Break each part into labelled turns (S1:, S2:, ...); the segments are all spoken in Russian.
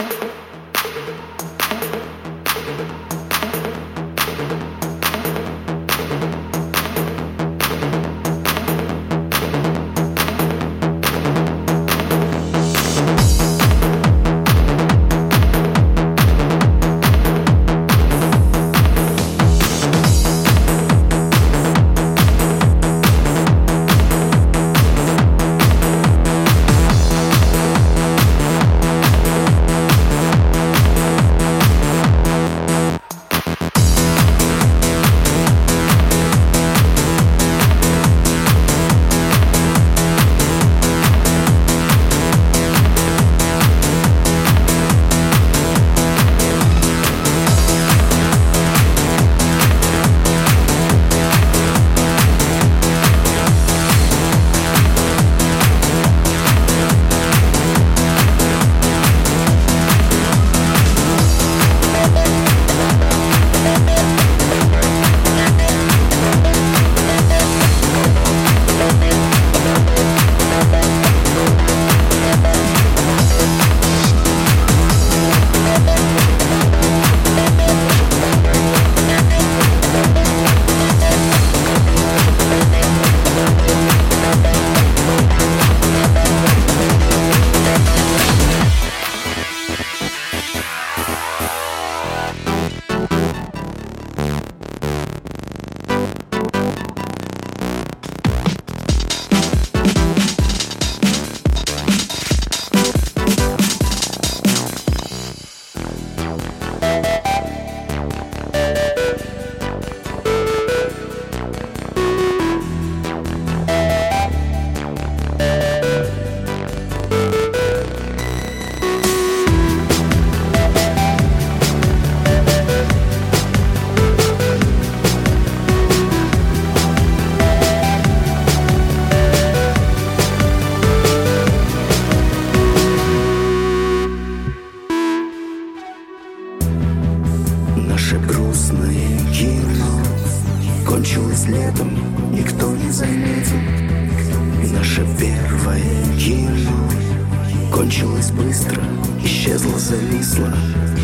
S1: Наше грустное кино кончилось летом, никто не заметил. Наше первое кино кончилось быстро, исчезло, зависло.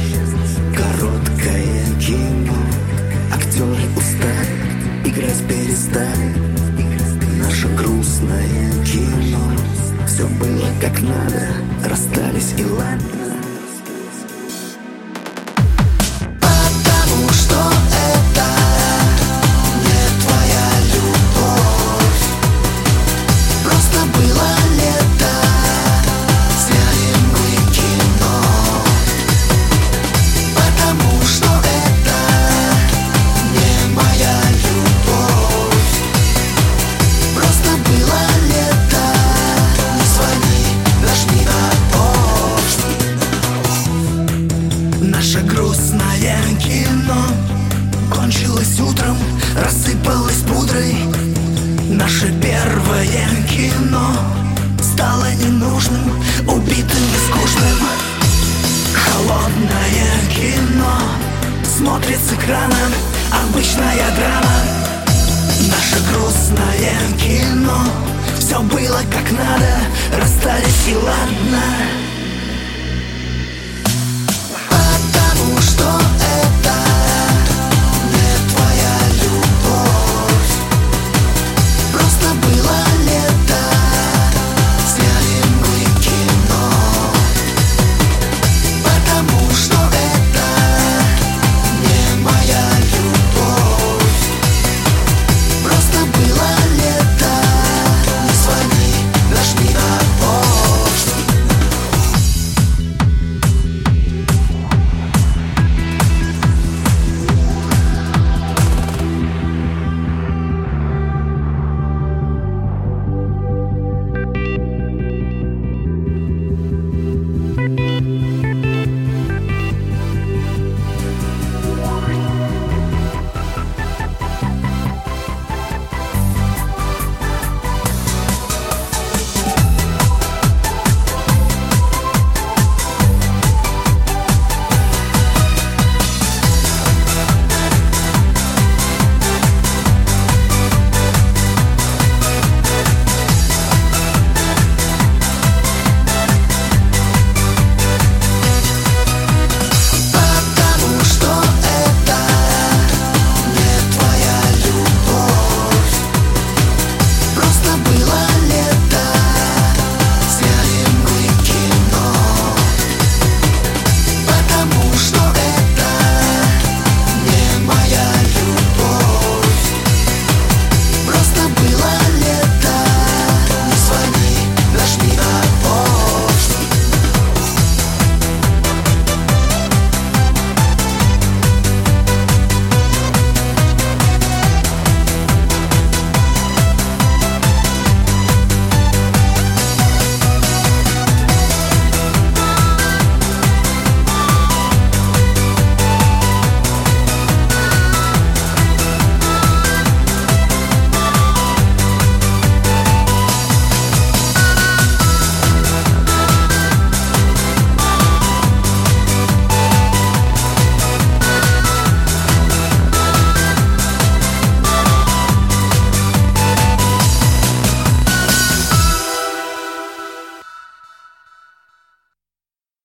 S1: Короткое кино, актеры устали, играть перестали. Наше грустное кино, все было как надо, расстались и ладно. Наше грустное кино кончилось утром, рассыпалось пудрой. Наше первое кино стало ненужным, убитым и скучным. Холодное кино смотрит с экрана, обычная драма. Наше грустное кино, все было как надо, расстались и ладно.